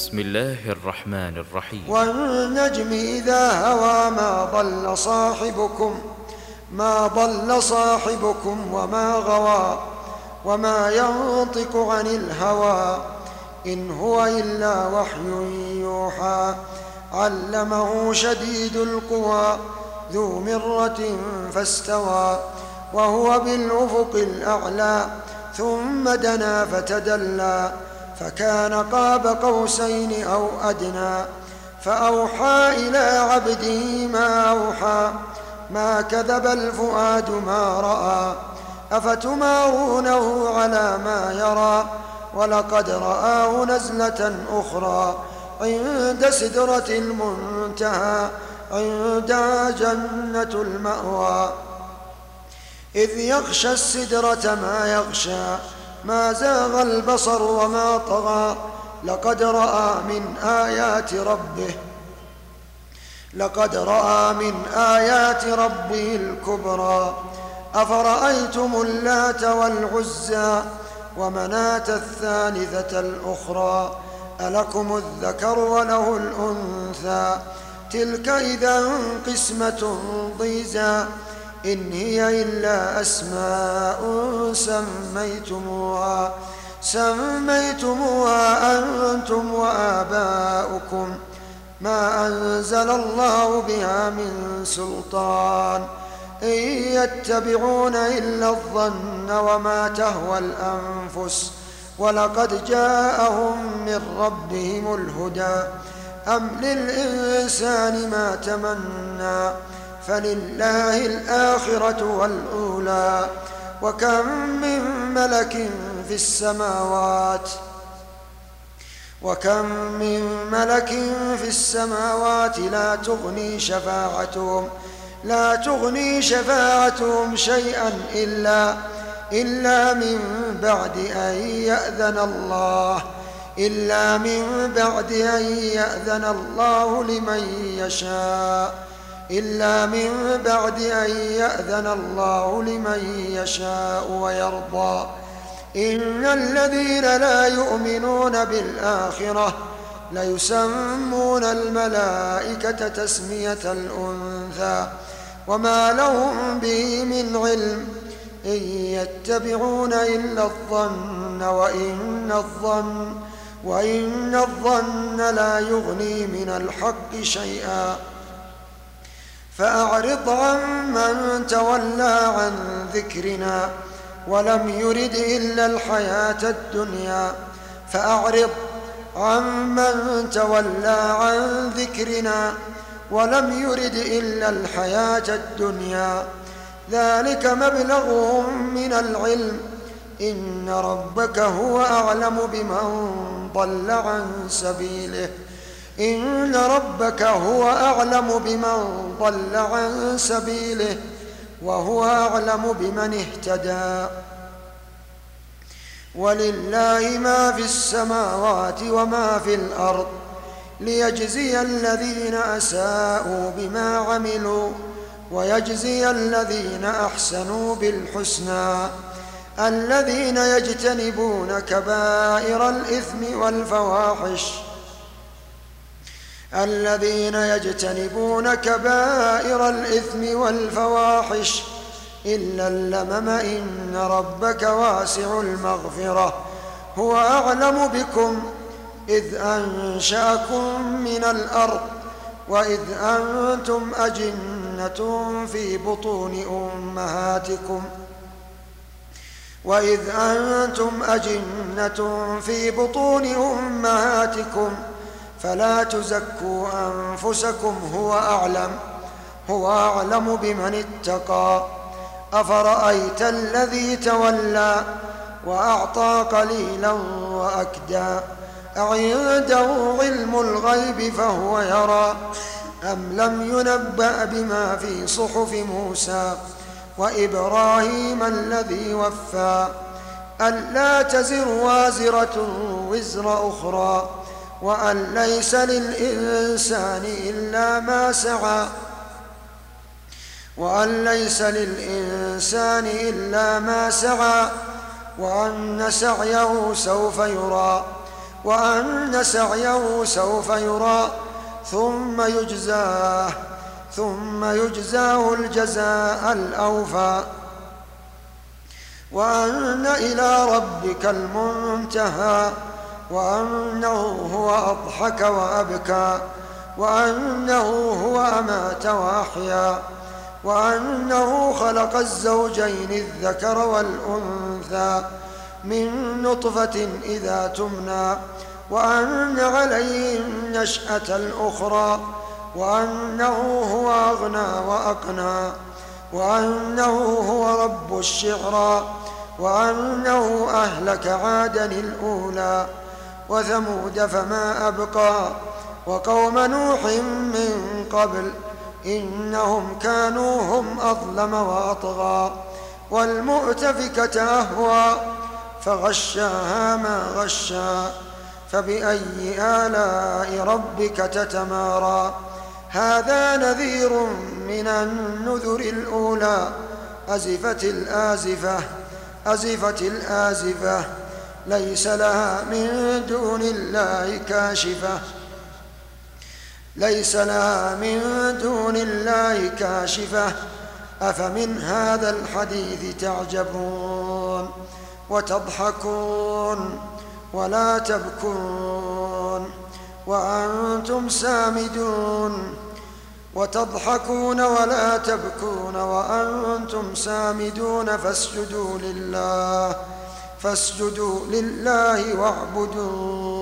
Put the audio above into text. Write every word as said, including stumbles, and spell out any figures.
بسم الله الرحمن الرحيم. والنجم إذا هوى ما ضل صاحبكم ما ضل صاحبكم وما غوى وما ينطق عن الهوى إن هو إلا وحي يوحى علمه شديد القوى ذو مرة فاستوى وهو بالأفق الأعلى ثم دنا فتدلى فكان قاب قوسين أو أدنى فأوحى إلى عبده ما أوحى ما كذب الفؤاد ما رأى أفتمارونه على ما يرى ولقد رآه نزلة أخرى عند سدرة المنتهى عندها جنة المأوى إذ يغشى السدرة ما يغشى ما زاغ البصر وما طغى لقد رأى من آيات ربه لقد رأى من آيات ربه الكبرى أفرأيتم اللات والعزى ومناة الثالثة الأخرى ألكم الذكر وله الأنثى تلك إذا قسمة ضيزى إن هي إلا أسماء سميتموها سميتموها أنتم وآباؤكم ما أنزل الله بها من سلطان إن يتبعون إلا الظن وما تهوى الأنفس ولقد جاءهم من ربهم الهدى أم للإنسان ما تمنى فلله الآخرة والأولى وكم من ملك في السماوات وكم من ملك في السماوات لا تغني شفاعتهم لا تغني شفاعتهم شيئا إلا إلا من بعد أن يأذن الله إلا من بعد أن يأذن الله لمن يشاء إلا من بعد أن يأذن الله لمن يشاء ويرضى إن الذين لا يؤمنون بالآخرة ليسمون الملائكة تسمية الأنثى وما لهم به من علم إن يتبعون إلا الظن وإن الظن وإن الظن لا يغني من الحق شيئا فأعرض عن من تولى عن ذكرنا ولم يرد إلا الحياة الدنيا فأعرض عن من تولى عن ذكرنا ولم يرد إلا الحياة الدنيا ذلك مبلغهم من العلم إن ربك هو أعلم بمن ضل عن سبيله إن ربك هو أعلم بمن ضل عن سبيله وهو أعلم بمن اهتدى ولله ما في السماوات وما في الأرض ليجزي الذين أساءوا بما عملوا ويجزي الذين أحسنوا بالحسنى الذين يجتنبون كبائر الإثم والفواحش الذين يجتنبون كبائر الإثم والفواحش إلا اللمم إن ربك واسع المغفرة هو أعلم بكم إذ أنشأكم من الأرض وإذ أنتم أجنة في بطون أمهاتكم وإذ أنتم أجنة في بطون أمهاتكم فلا تزكوا أنفسكم هو أعلم هو أعلم بمن اتقى أفرأيت الذي تولى وأعطى قليلا وأكدى أعنده علم الغيب فهو يرى أم لم ينبأ بما في صحف موسى وإبراهيم الذي وفى ألا تزر وازرة وزر أخرى وأن ليس للإنسان إلا ما سعى وأن ليس للإنسان إلا ما سعى وأن سعيه سوف يرى وأن سعيه سوف يرى ثم يجزاه ثم يجزاه الجزاء الأوفى، وأن إلى ربك المنتهى، وأنه هو أضحك وأبكى، وأنه هو أمات وأحيا، وأنه خلق الزوجين الذكر والأنثى من نطفة إذا تمنى، وأن عليه النشأة الأخرى، وأنه هو أغنى وأقنى، وأنه هو رب الشعرى، وأنه أهلك عادا الأولى وثمود فما أبقى، وقوم نوح من قبل إنهم كانوا هم أظلم وأطغى، والمؤتفكة أهوى فغشاها ما غشا، فبأي آلاء ربك تتمارى. هذا نذير من النذر الأولى، أزفت الآزفة أزفت الآزفة ليس لها من دون الله كاشفة ليس لها من دون الله كاشفة أفمن هذا الحديث تعجبون وتضحكون ولا تبكون وأنتم سامدون وتضحكون ولا تبكون وأنتم سامدون فاسجدوا لله فاسجدوا لله واعبدوا